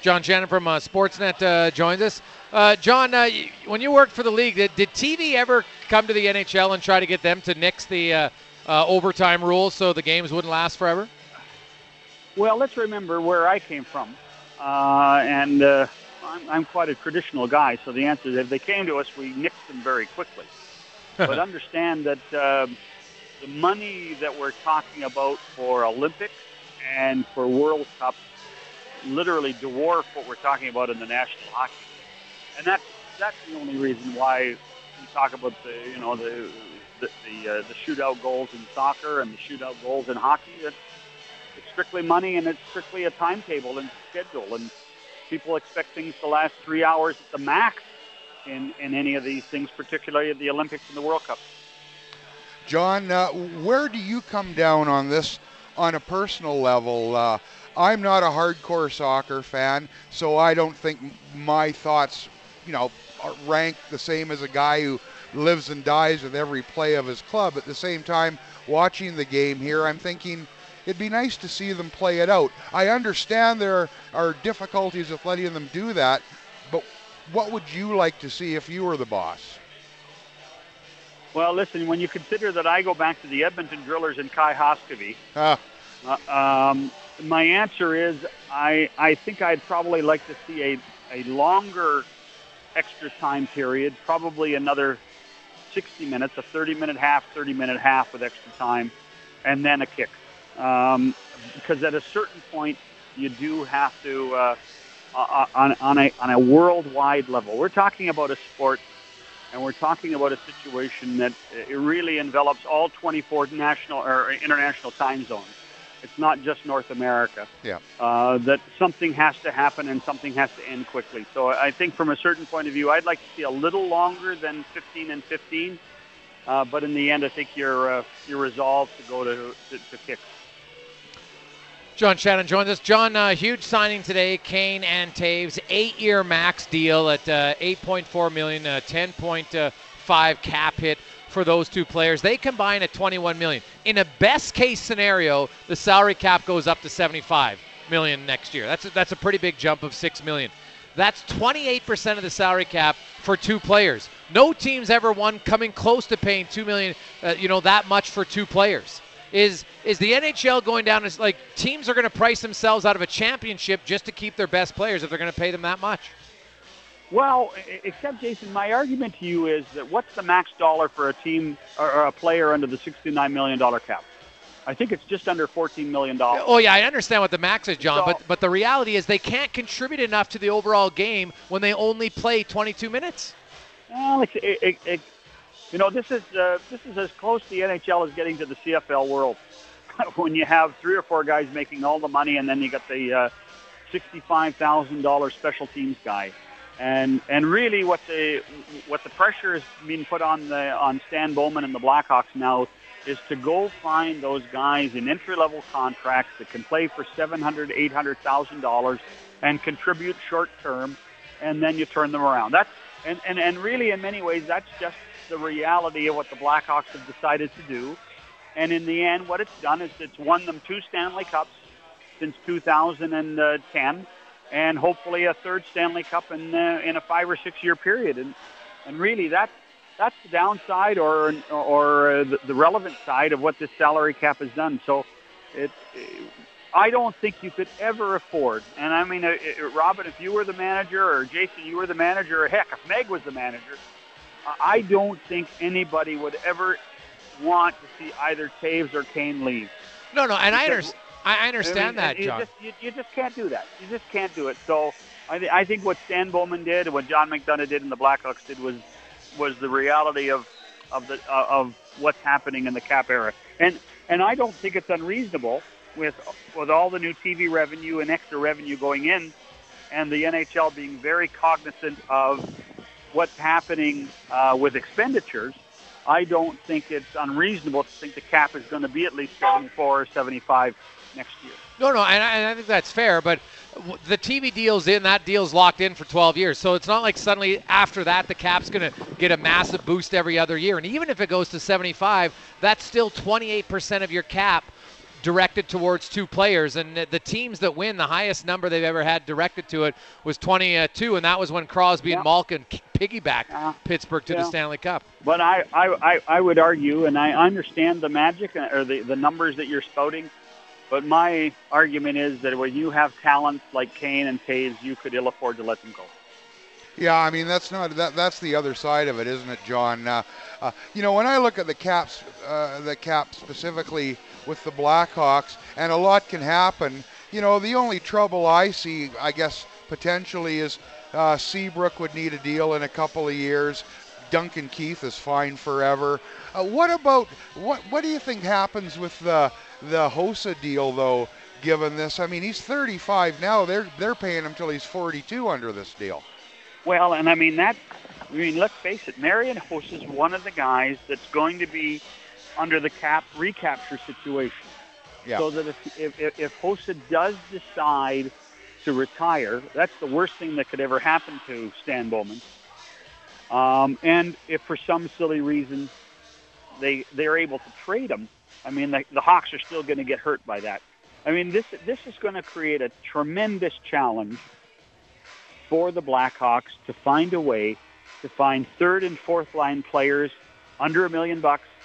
John Shannon from Sportsnet joins us. John, when you worked for the league, did TV ever come to the NHL and try to get them to nix the overtime rules so the games wouldn't last forever? Well, let's remember where I came from. I'm quite a traditional guy, so the answer is if they came to us, we nixed them very quickly. But understand that the money that we're talking about for Olympics and for World Cup literally dwarf what we're talking about in the National Hockey League. And that's the only reason why we talk about the shootout goals in soccer and the shootout goals in hockey. It's strictly money, and it's strictly a timetable and schedule. And people expect things to last 3 hours at the max in any of these things, particularly at the Olympics and the World Cup. John, where do you come down on this on a personal level? I'm not a hardcore soccer fan, so I don't think my thoughts, rank the same as a guy who lives and dies with every play of his club. At the same time, watching the game here, I'm thinking it'd be nice to see them play it out. I understand there are difficulties with letting them do that, but what would you like to see if you were the boss? Well, listen, when you consider that I go back to the Edmonton Drillers and Kai Hoskevy, my answer is I think I'd probably like to see a longer extra time period, probably another 60 minutes, a 30-minute half with extra time, and then a kick. Because at a certain point, you do have to, on a worldwide level, we're talking about a sport, and we're talking about a situation that it really envelops all 24 national or international time zones. It's not just North America. Yeah. That something has to happen and something has to end quickly. So I think from a certain point of view, I'd like to see a little longer than 15 and 15. But in the end, I think you're resolved to go to kicks. John Shannon joins us. John, huge signing today, Kane and Taves, 8-year max deal at $8.4 million, 10.5 cap hit for those two players. They combine at $21 million. In a best-case scenario, the salary cap goes up to $75 million next year. That's a pretty big jump of $6 million. That's 28% of the salary cap for two players. No team's ever won coming close to paying $2 million, that much for two players. Is the NHL going down as like teams are going to price themselves out of a championship just to keep their best players if they're going to pay them that much? Well, except, Jason, my argument to you is that what's the max dollar for a team or a player under the $69 million cap? I think it's just under $14 million. Oh, yeah, I understand what the max is, John, but the reality is they can't contribute enough to the overall game when they only play 22 minutes. Well, this is as close to the NHL as getting to the CFL world. When you have 3 or 4 guys making all the money, and then you got the $65,000 special teams guy, and really what the pressure is being put on Stan Bowman and the Blackhawks now is to go find those guys in entry-level contracts that can play for $700,000, $800,000 and contribute short-term, and then you turn them around. And really, in many ways, that's just the reality of what the Blackhawks have decided to do. And in the end, what it's done is it's won them 2 Stanley Cups since 2010, and hopefully a 3rd Stanley Cup in a 5 or 6 year period. And really, that's the downside or the relevant side of what this salary cap has done. So I don't think you could ever afford, and I mean, Robin, if you were the manager, or Jason, you were the manager, or heck, if Meg was the manager, I don't think anybody would ever want to see either Taves or Kane leave. No, and I understand that, John. You just can't do that. You just can't do it. So I think what Stan Bowman did and what John McDonough did and the Blackhawks did was the reality of what's happening in the cap era. And I don't think it's unreasonable with all the new TV revenue and extra revenue going in, and the NHL being very cognizant of what's happening with expenditures. I don't think it's unreasonable to think the cap is going to be at least 74 or 75 next year. No, and I think that's fair, but the TV deal's in, that deal's locked in for 12 years. So it's not like suddenly after that the cap's going to get a massive boost every other year. And even if it goes to 75, that's still 28% of your cap directed towards 2 players, and the teams that win, the highest number they've ever had directed to it was 22, and that was when Crosby and Malkin piggybacked Pittsburgh to the Stanley Cup. But I would argue, and I understand the magic or the numbers that you're spouting, but my argument is that when you have talents like Kane and Toews, you could ill afford to let them go. Yeah, I mean that's the other side of it, isn't it, John? When I look at the cap specifically with the Blackhawks, and a lot can happen. The only trouble I see, I guess, potentially is Seabrook would need a deal in a couple of years. Duncan Keith is fine forever. What do you think happens with the Hossa deal, though? Given this, I mean, he's 35 now. They're paying him till he's 42 under this deal. Well, and let's face it, Marian Hossa is one of the guys that's going to be under the cap recapture situation. Yeah. So that if Hossa does decide to retire, that's the worst thing that could ever happen to Stan Bowman. And if for some silly reason they're able to trade him, I mean, the Hawks are still going to get hurt by that. I mean, this is going to create a tremendous challenge for the Blackhawks to find a way to find third and fourth line players under $1 million,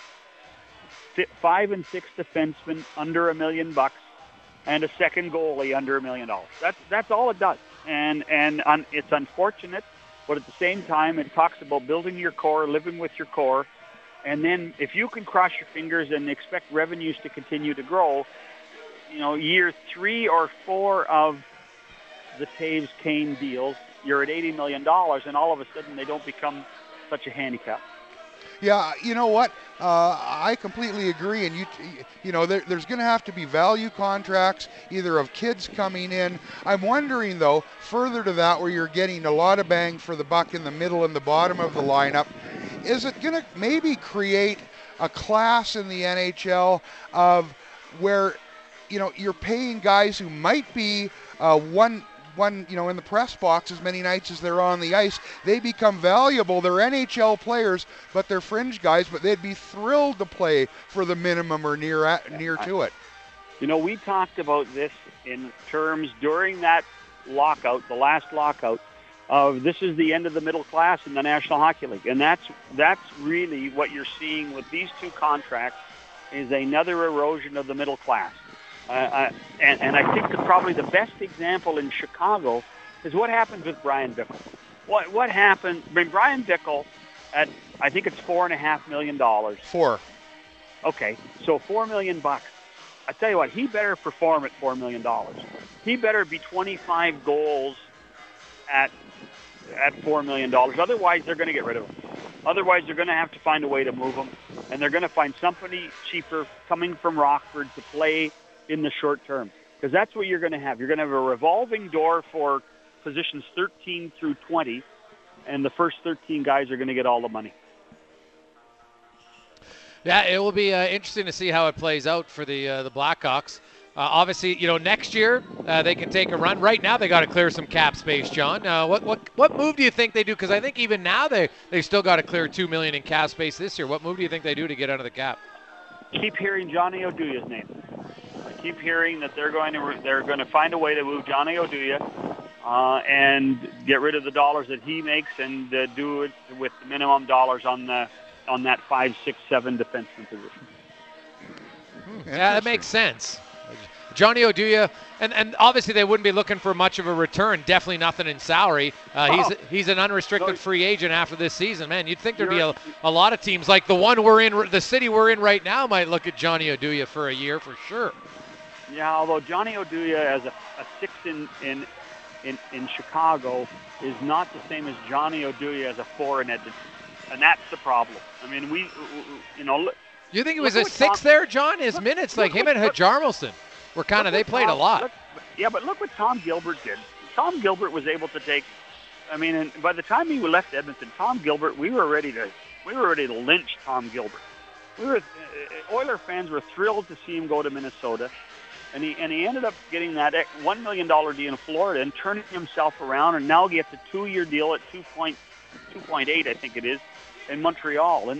5 and 6 defensemen under $1 million, and a second goalie under $1 million. That's all it does, and it's unfortunate, but at the same time, it talks about building your core, living with your core, and then if you can cross your fingers and expect revenues to continue to grow, year 3 or 4 of the Toews-Kane deals, you're at $80 million, and all of a sudden they don't become such a handicap. Yeah, you know what? I completely agree. And there's going to have to be value contracts, either of kids coming in. I'm wondering, though, further to that, where you're getting a lot of bang for the buck in the middle and the bottom of the lineup, is it going to maybe create a class in the NHL of where you're paying guys who might be one in the press box as many nights as they're on the ice. They become valuable. They're NHL players, but they're fringe guys, but they'd be thrilled to play for the minimum or near to it. We talked about this in terms during that lockout, the last lockout, of this is the end of the middle class in the National Hockey League. And that's really what you're seeing with these 2 contracts, is another erosion of the middle class. And I think that probably the best example in Chicago is what happens with Brian Bickle. What happened? I mean, Brian Bickle at, I think it's $4.5 million. 4. Okay, so $4 million. I tell you what, he better perform at $4 million. He better be 25 goals at $4 million. Otherwise, they're going to get rid of him. Otherwise, they're going to have to find a way to move him, and they're going to find somebody cheaper coming from Rockford to play in the short term, because that's what you're going to have. You're going to have a revolving door for positions 13 through 20, and the first 13 guys are going to get all the money. Yeah, it will be interesting to see how it plays out for the Blackhawks. Obviously, next year they can take a run. Right now, they got to clear some cap space, John. What move do you think they do? Because I think even now they still got to clear $2 million in cap space this year. What move do you think they do to get out of the cap? Keep hearing Johnny Oduya's name. I keep hearing that they're going to find a way to move Johnny Oduya and get rid of the dollars that he makes and do it with the minimum dollars on that 5, 6, 7 defenseman position. Yeah, that makes sense. Johnny Oduya, and obviously they wouldn't be looking for much of a return. Definitely nothing in salary. He's an unrestricted free agent after this season. Man, you'd think there'd be a lot of teams like the city we're in right now might look at Johnny Oduya for a year for sure. Yeah, although Johnny Oduya as a 6 in Chicago is not the same as Johnny Oduya as a 4 in Edmonton, and that's the problem. I mean, You think it was a 6 there, John? His minutes, like him and Hjalmarsson, were kind of, they played a lot. But look what Tom Gilbert did. Tom Gilbert was able to take, and by the time he left Edmonton, Tom Gilbert, we were ready to lynch Tom Gilbert. Oiler fans were thrilled to see him go to Minnesota. And he ended up getting that $1 million deal in Florida and turning himself around, and now gets a 2-year deal at 2.8, I think it is, in Montreal. And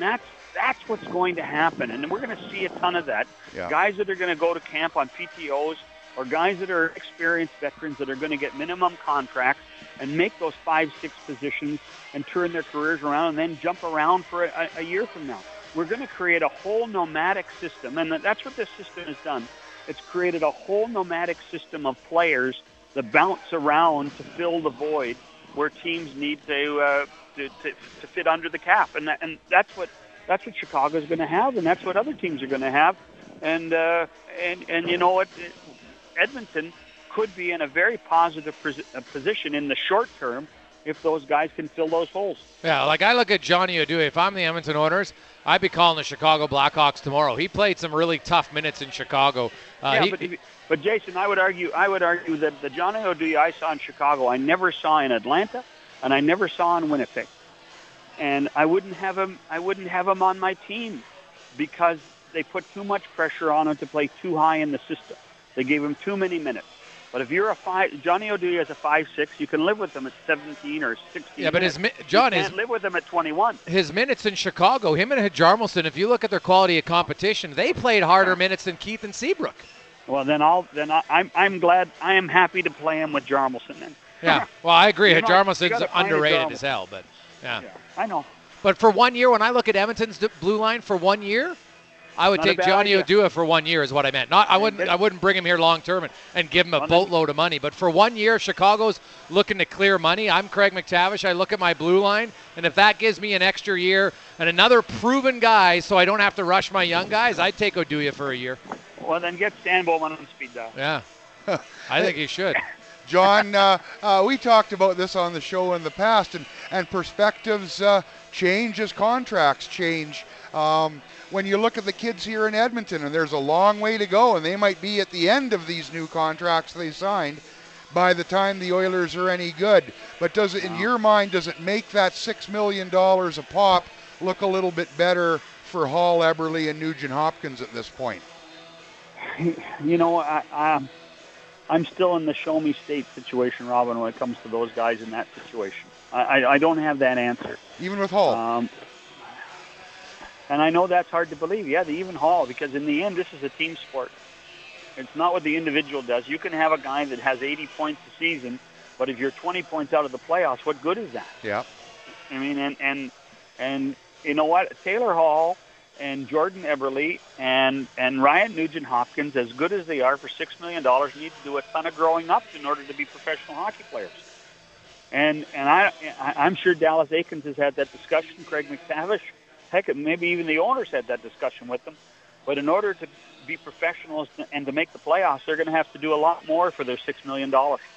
That's what's going to happen, and we're going to see a ton of that. Yeah. Guys that are going to go to camp on PTOs, or guys that are experienced veterans that are going to get minimum contracts and make those 5-6 positions and turn their careers around and then jump around for a year from now. We're going to create a whole nomadic system, and that's what this system has done. It's created a whole nomadic system of players that bounce around to fill the void where teams need to fit under the cap, and that's what Chicago's going to have, and that's what other teams are going to have, and you know what, Edmonton could be in a very positive position in the short term if those guys can fill those holes. Yeah, like I look at Johnny Oduya. If I'm the Edmonton Oilers, I'd be calling the Chicago Blackhawks tomorrow. He played some really tough minutes in Chicago. But Jason, I would argue that the Johnny Oduya I saw in Chicago, I never saw in Atlanta, and I never saw in Winnipeg. And I wouldn't have him on my team because they put too much pressure on him to play too high in the system. They gave him too many minutes. But if you're Johnny Oduya is a 5'6", you can live with him at 17 or 16. Yeah, but you can't live with him at 21. His minutes in Chicago, him and Hjalmarsson, if you look at their quality of competition, they played harder minutes than Keith and Seabrook. Well, I'm glad, I am happy to play him with Hjalmarsson then. Yeah, well, I agree. Hjalmarsson's underrated as hell, but yeah, I know. But for 1 year, when I look at Edmonton's blue line for 1 year, I would take Johnny Oduya for 1 year is what I meant. I wouldn't bring him here long term and give him a boatload of money. But for 1 year, Chicago's looking to clear money. I'm Craig McTavish. I look at my blue line, and if that gives me an extra year and another proven guy so I don't have to rush my young guys, I'd take Oduya for a year. Well, then get Stan Bowman on speed dial. Yeah, I think he should. John, we talked about this on the show in the past, and perspectives change as contracts change. When you look at the kids here in Edmonton, and there's a long way to go, and they might be at the end of these new contracts they signed by the time the Oilers are any good. But in your mind, does it make that $6 million a pop look a little bit better for Hall, Eberle, and Nugent Hopkins at this point? You know, I'm still in the show me state situation, Robin, when it comes to those guys in that situation. I don't have that answer. Even with Hall? And I know that's hard to believe. Yeah, even Hall, because in the end, this is a team sport. It's not what the individual does. You can have a guy that has 80 points a season, but if you're 20 points out of the playoffs, what good is that? Yeah. I mean, and you know what? Taylor Hall and Jordan Eberle and Ryan Nugent-Hopkins, as good as they are for $6 million, need to do a ton of growing up in order to be professional hockey players. And I'm sure Dallas Eakins has had that discussion, Craig McTavish. Heck, maybe even the owners had that discussion with them. But in order to be professionals and to make the playoffs, they're going to have to do a lot more for their $6 million.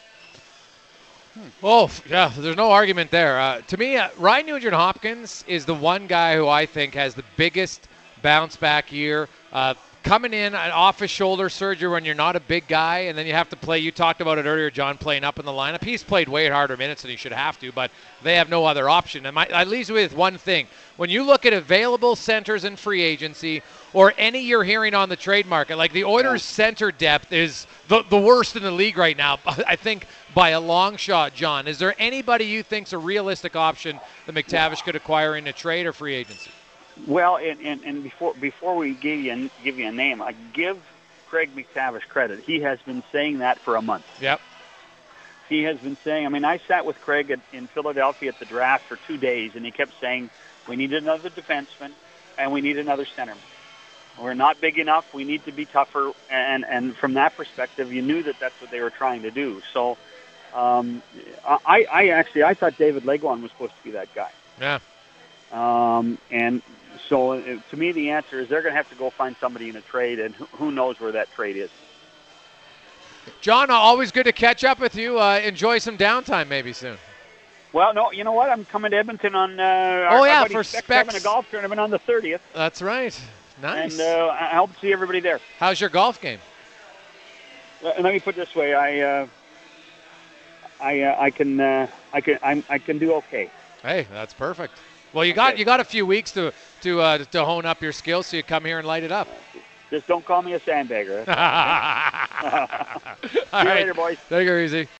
Oh, yeah, there's no argument there. To me, Ryan Nugent-Hopkins is the one guy who I think has the biggest bounce-back year. Coming in off his shoulder surgery when you're not a big guy, and then you have to play. You talked about it earlier, John, playing up in the lineup. He's played way harder minutes than he should have to, but they have no other option. And I leave you with one thing. When you look at available centers in free agency or any you're hearing on the trade market, like the Oilers' center depth is the worst in the league right now, I think, by a long shot, John. Is there anybody you think's a realistic option that McTavish could acquire in a trade or free agency? Well, and before we give you a name, I give Craig McTavish credit. He has been saying that for a month. Yep. He has been saying, I mean, I sat with Craig in Philadelphia at the draft for 2 days, and he kept saying, we need another defenseman, and we need another centerman. We're not big enough. We need to be tougher. And from that perspective, you knew that that's what they were trying to do. So I thought David Legwand was supposed to be that guy. Yeah. And so to me, the answer is they're going to have to go find somebody in a trade, and who knows where that trade is. John, always good to catch up with you. Enjoy some downtime maybe soon. Well, no, you know what? I'm coming to Edmonton on for Specs having a golf tournament on the 30th. That's right. Nice. And I hope to see everybody there. How's your golf game? Let me put it this way: I can do okay. Hey, that's perfect. Well, you got a few weeks to hone up your skills, so you come here and light it up. Just don't call me a sandbagger. All right. Later, boys. Take her easy.